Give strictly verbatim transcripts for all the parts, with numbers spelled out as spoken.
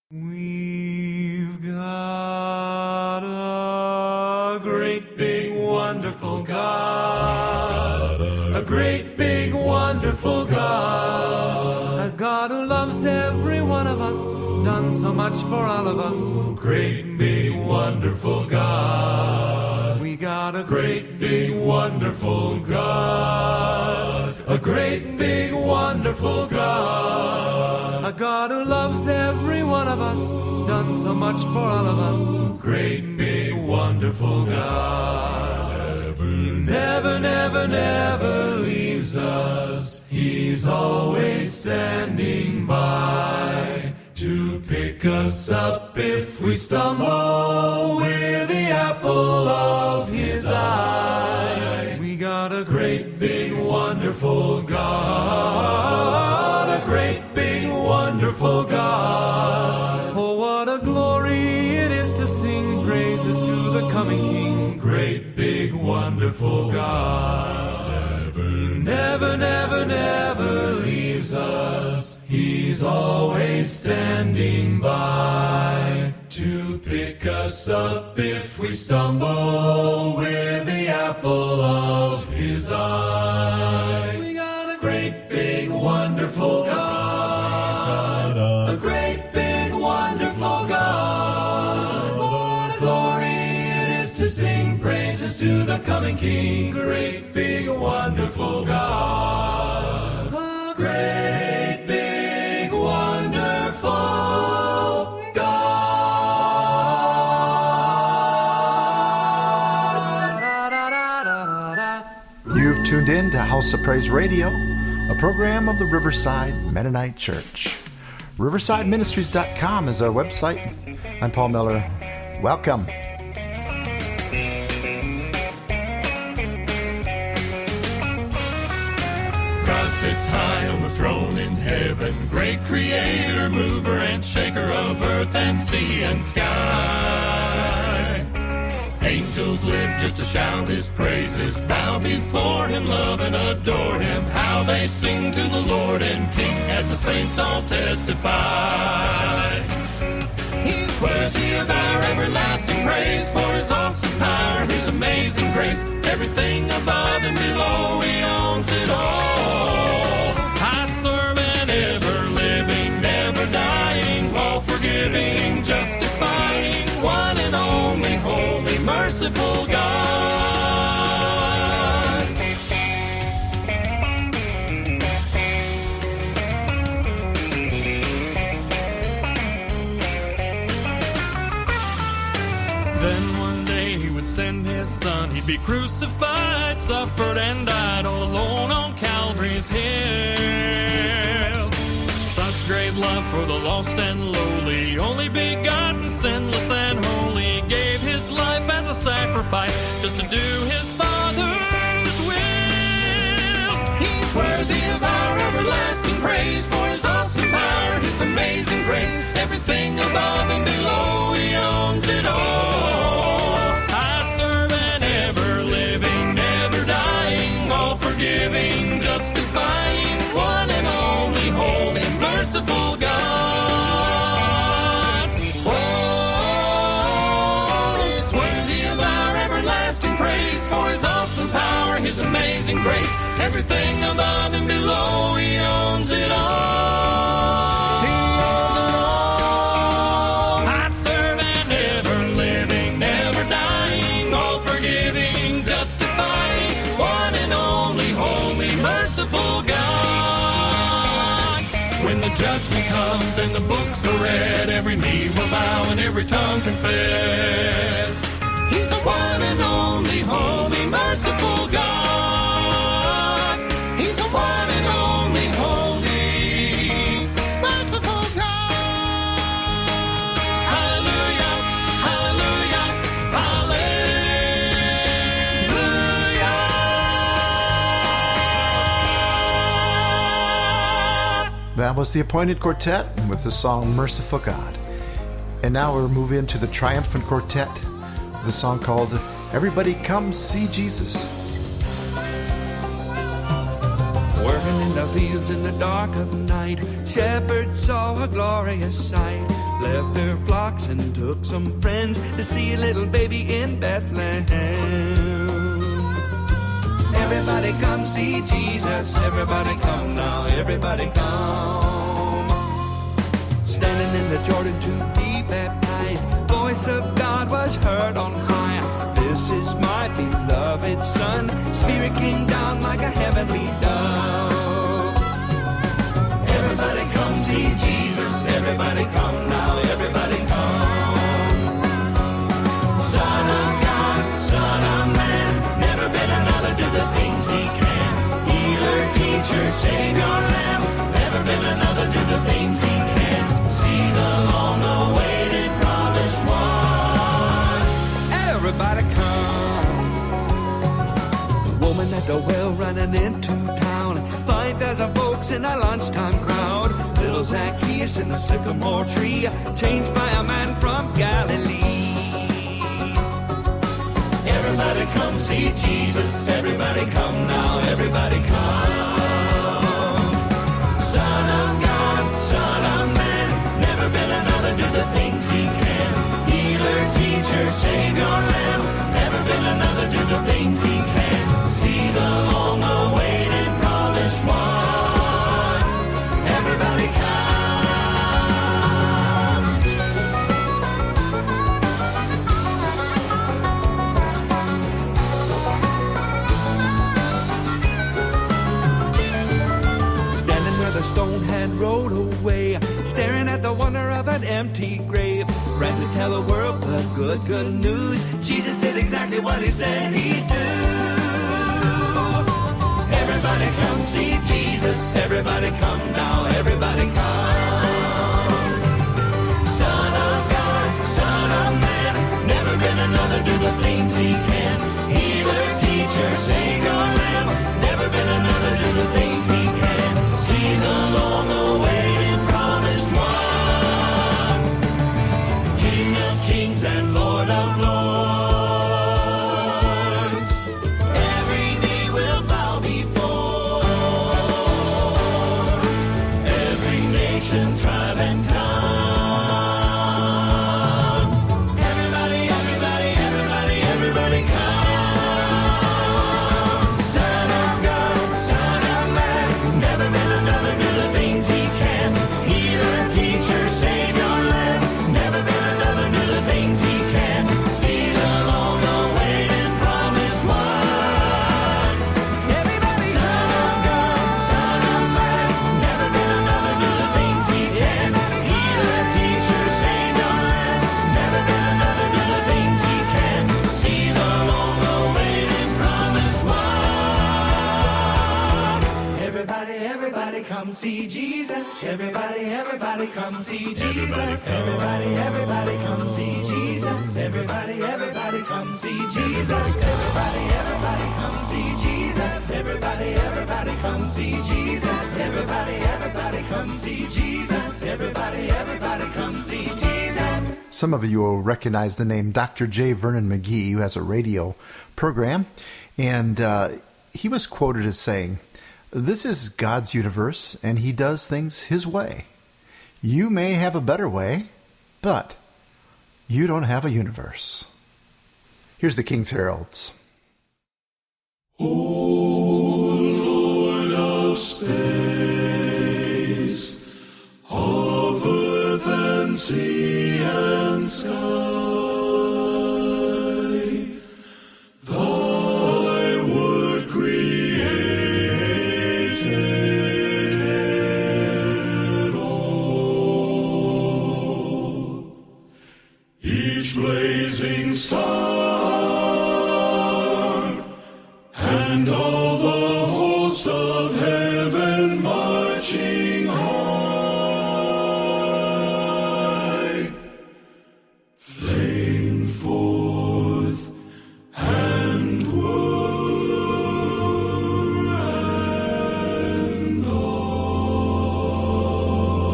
We've got a great big wonderful God, a great big wonderful God, a God who loves every one of us, done so much for all of us. Great big wonderful God, we got a great big wonderful God, a great big wonderful God, a God who loves every one of us, done so much for all of us. Great big wonderful God, He never, never, never leaves us. He's always standing by to pick us up if we stumble. We're the apple of His eye. We got a great big wonderful God, a great big wonderful God. Oh, what a glory it is to sing praises to the coming King. Great big wonderful God, He never, never, never leaves us. He's always standing by to pick us up if we stumble. We're the apple of His eye. We got a great big wonderful God, a great big wonderful God. What a glory it is to sing praises to the coming King. Great big wonderful God, a great big wonderful God. You've tuned in to House of Praise Radio, a program of the Riverside Mennonite Church. riverside ministries dot com is our website. I'm Paul Miller. Welcome. God sits high on the throne in heaven, great creator, mover and shaker of earth and sea and sky. Angels live just to shout His praises, bow before Him, love and adore Him. How they sing to the Lord and King as the saints all testify. He's worthy of our everlasting praise for His awesome power, His amazing grace. Everything above and below, He owns it all. I serve an ever-living, never-dying, all-forgiving, justifying, one and only, holy, merciful God. Then one day He would send His Son. He'd be crucified, suffered and died all alone on Calvary's hill. Such great love for the lost and lowly, only begotten, sinless and holy, gave His life as a sacrifice just to do His Father's will. He's worthy of our everlasting praise for His awesome power, His amazing grace. Everything above and below, He owns it all. I serve an ever-living, never-dying, all-forgiving, justifying, one and only, holy, merciful God. Oh, He's worthy of our everlasting praise for His awesome power, His amazing grace. Everything above and below, He owns it all. He owns it all. I serve an ever-living, never-dying, all-forgiving, justifying, one and only, holy, merciful God. When the judgment comes and the books are read, every knee will bow and every tongue confess. He's the one and only, holy, merciful God. He's the one and only, holy, merciful God. Hallelujah, hallelujah, hallelujah. That was the Appointed Quartet with the song Merciful God. And now we're moving into the Triumphant Quartet with a song called Everybody Come See Jesus. Working in the fields in the dark of night, shepherds saw a glorious sight. Left ox and took some friends to see a little baby in Bethlehem. Everybody come see Jesus, everybody come now, everybody come. Standing in the Jordan to be baptized, voice of God was heard on high. This is my beloved Son, Spirit came down like a heavenly dove. Everybody come see Jesus, everybody come now, everybody come. Son of God, Son of Man, never been another, do the things he can. Healer, teacher, Savior, Lamb, never been another, do the things he can. See the long-awaited promised one. Everybody come. The woman at the well running into town, five thousand folks in a lunchtime crowd. Little Zacchaeus in the sycamore tree, changed by a man from Galilee. Everybody come see Jesus, everybody come now, everybody come. Son of God, Son of Man, never been another, do the things he can. Healer, teacher, Savior, Lamb, never been another, do the things he can. See the long-awaited promised one. Everybody come. Standing where the stone had rolled away, staring at the wonder of an empty grave, ran to tell the world the good, good news. Jesus did exactly what he said he'd do. Everybody come see Jesus, everybody come now, everybody come. Son of God, Son of Man, never been another, do the things he can. Healer, teacher, Savior, Lamb, never been another, do the things he can. See the long-awaited promised one. King of kings and Lord of lords, every knee will bow before, every nation, tribe, and tongue. Everybody, everybody, everybody, everybody come. Son of God, Son of Man, never been another, do the things he can. Healer, teacher, Savior, Lamb, never been another, do the things he can. See the long-awaited promised one. Everybody, Son of God, Son of Man, never been another, do the things he can. Healer, teacher, Savior, Lamb, never been another, do the things he can. See the long-awaited promised one. Everybody, everybody come see Jesus. Everybody, everybody come see Jesus. Everybody, everybody come see Jesus. Everybody, everybody come see Jesus. Everybody, everybody come see Jesus. Everybody, everybody come see Jesus. Everybody, everybody come see Jesus. Everybody, everybody come see Jesus. Some of you will recognize the name Doctor J. Vernon McGee, who has a radio program, and uh, he was quoted as saying, "This is God's universe, and he does things his way. You may have a better way, but you don't have a universe." Here's the King's Heralds. O Lord of space, of earth and sea and sky, thy word created all. Each blazing star and all the host of heaven marching high, flame forth and whirl and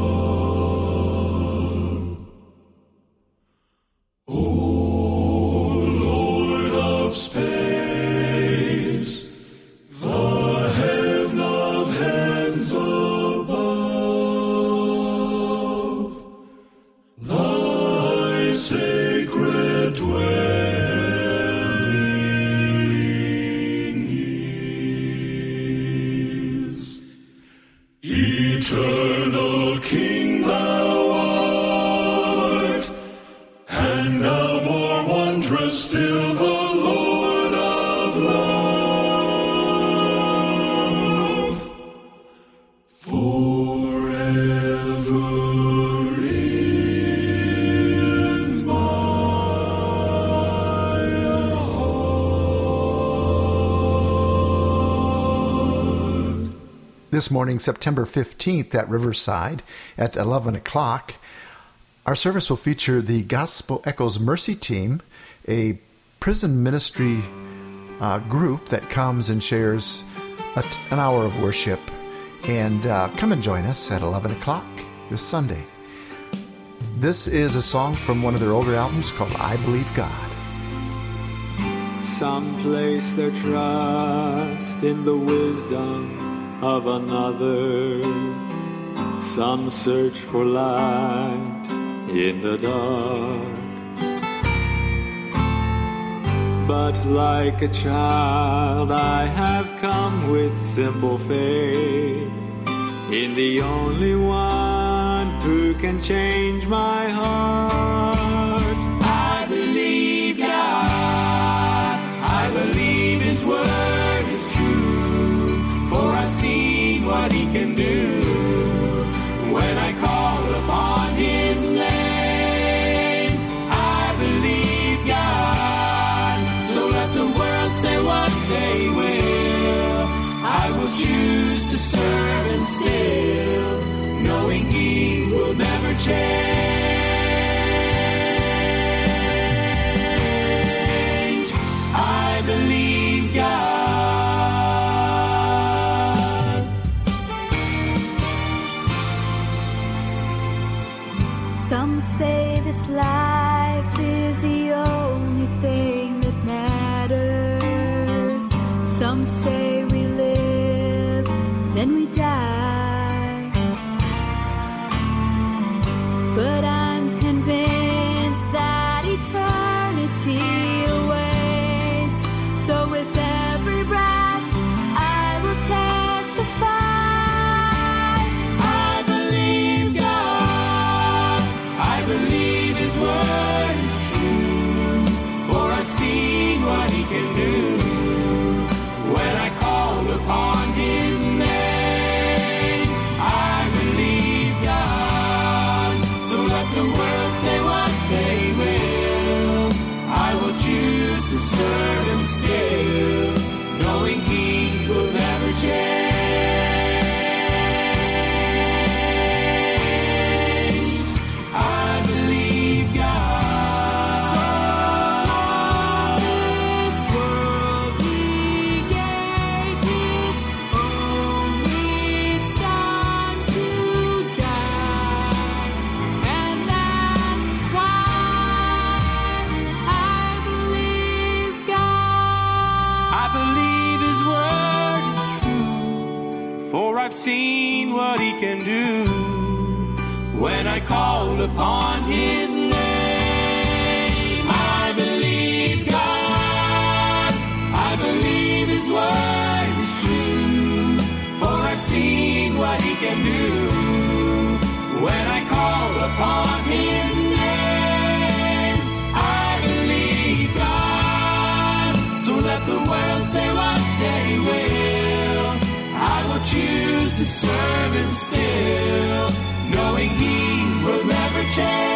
all. O dwelling is. Eternal King thou art, and now more wondrous still the Lord of love. Forever in my heart. This morning, September fifteenth, at Riverside at eleven o'clock, our service will feature the Gospel Echoes Mercy Team, a prison ministry uh, group that comes and shares a t- an hour of worship. And uh, come and join us at eleven o'clock this Sunday. This is a song from one of their older albums called I Believe God. Some place their trust in the wisdom of another. Some search for light in the dark. But like a child I have come with simple faith in the only one who can change my heart. I believe God, I believe His word is true, for I've seen what He can do when I call upon His name. I believe God, so let the world say what they will. I will choose to serve Him still, knowing He will never change. I believe God. Some say this life is the only thing that matters. Some say we live, then we die. But I'm convinced that eternity awaits. So with every breath, I will testify. I believe God, I believe His word is true, for I've seen what He can do when I call upon His name. I believe God, so let the world say what they will. I will choose to serve Him still, knowing He will never change. I believe God. So this world He gave His only Son to die, and that's why I believe God. I believe His word is true, for I've seen what He can do when I call upon His name. I believe God, I believe His word is true, for I've seen what He can do when I call upon His name. I believe God, so let the world say what they will. I will choose to serve Him still, knowing He will never change.